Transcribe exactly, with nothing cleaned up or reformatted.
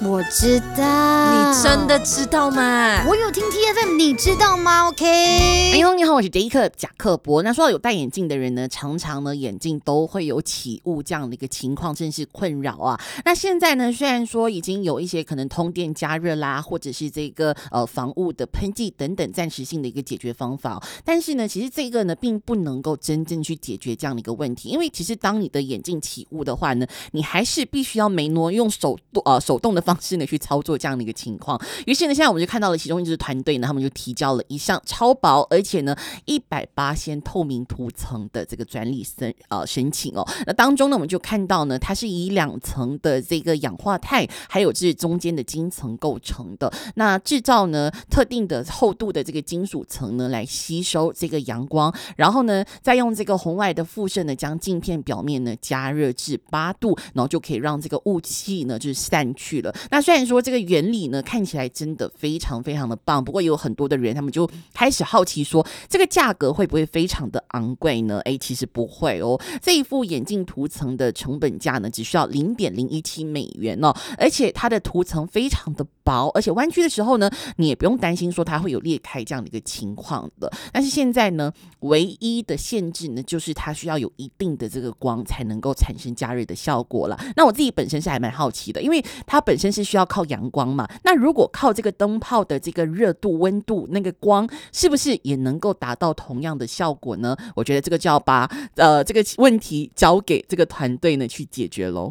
我知道。 你真的知道吗？ 我有听 T F M， 你知道吗 ？OK。 哎呦，你好，我是杰克贾克伯。那说到有戴眼镜的人呢，常常呢眼镜都会有起雾这样的一个情况，真是困扰啊。那现在呢，虽然说已经有一些可能通电加热啦，或者是这个呃防雾的喷剂等等暂时性的一个解决方法，但是呢，其实这个呢并不能够真正去解决这样的一个问题，因为其实当你的眼镜起雾的话呢，你还是必须要眉挪用手呃手动的方式呢去操作这样的一个情况。于是呢，现在我们就看到了其中一支团队呢，他们就提交了一项超薄而且呢一百八仙透明涂层的这个专利申呃申请哦。那当中呢，我们就看到呢，它是以两层的这个氧化钛，还有这中间的晶层构成的。那制造呢特定的厚度的这个金属层呢，来吸收这个阳光，然后呢，再用这个红外的辐射呢，将镜片表面呢加热至八度，然后就可以让这个雾气呢就是散去了。那虽然说这个原理呢看起来真的非常非常的棒，不过也有很多的人他们就开始好奇说，这个价格会不会非常的昂贵呢？哎，其实不会哦。这一副眼镜涂层的成本价呢，只需要零点零一七美元哦，而且它的涂层非常的薄，而且弯曲的时候呢，你也不用担心说它会有裂开这样的一个情况的。但是现在呢，唯一的限制呢，就是它需要有一定的这个光才能够产生加热的效果啦。那我自己本身是还蛮好奇的，因为它本身是需要靠阳光嘛，那如果靠这个灯泡的这个热度、温度，那个光是不是也能够达到同样的效果呢？我觉得这个就要把呃这个问题交给这个团队呢去解决咯。